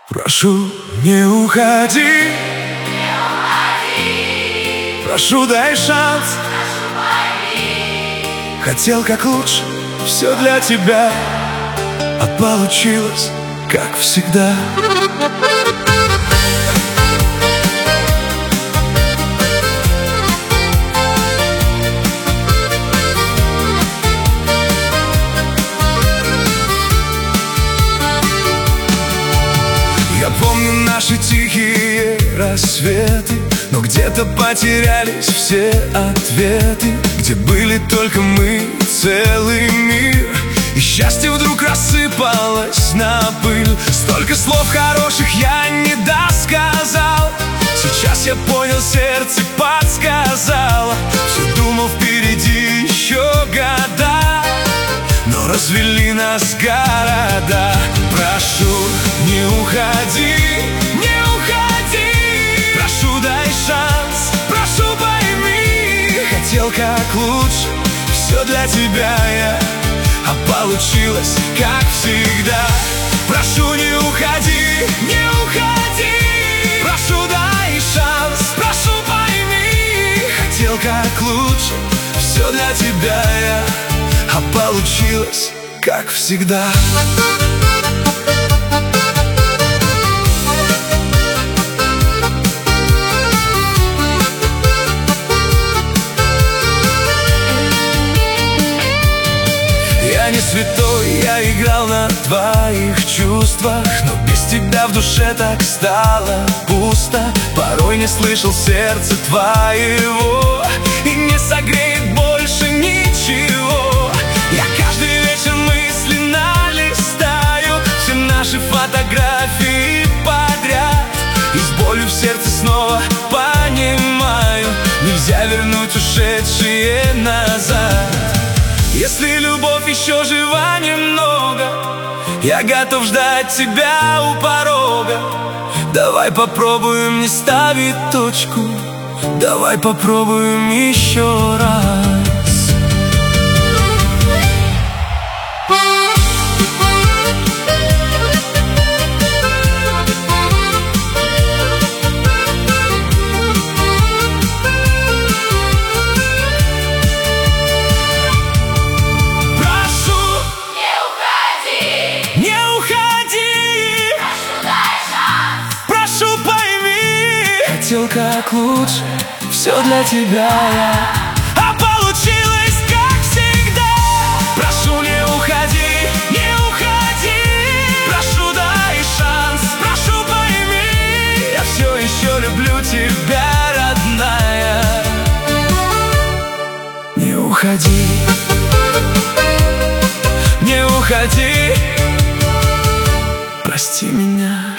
Прошу, не уходи, прошу, дай шанс. Хотел как лучше, все для тебя, а получилось, как всегда. Я помню наши тихие рассветы, но где-то потерялись все ответы, где были только мы, целый мир. И счастье вдруг рассыпалось на пыль. Столько слов хороших я не досказал. Сейчас я понял, сердце подсказало. Все думал, впереди еще года, но развели нас города. Прошу, не уходи, не уходи. Прошу, дай шанс, прошу, пойми. Хотел как лучше, все для тебя я, а получилось, как всегда. Прошу, не уходи, не уходи. Прошу, дай шанс, прошу, пойми. Хотел как лучше, все для тебя я, а получилось, как всегда. Я не святой, я играл на твоих чувствах, но без тебя в душе так стало пусто. Порой не слышал сердца твоего, и не согреет больше ничего. Я каждый вечер мысленно листаю все наши фотографии подряд, и с болью в сердце снова понимаю, нельзя вернуть ушедшее назад. Если любовь еще жива немного, я готов ждать тебя у порога. Давай попробуем не ставить точку, давай попробуем еще раз. Хотел как лучше, все для тебя я, а получилось, как всегда. Прошу, не уходи, не уходи. Прошу, дай шанс, прошу, пойми. Я все еще люблю тебя, родная. Не уходи, не уходи. Прости меня.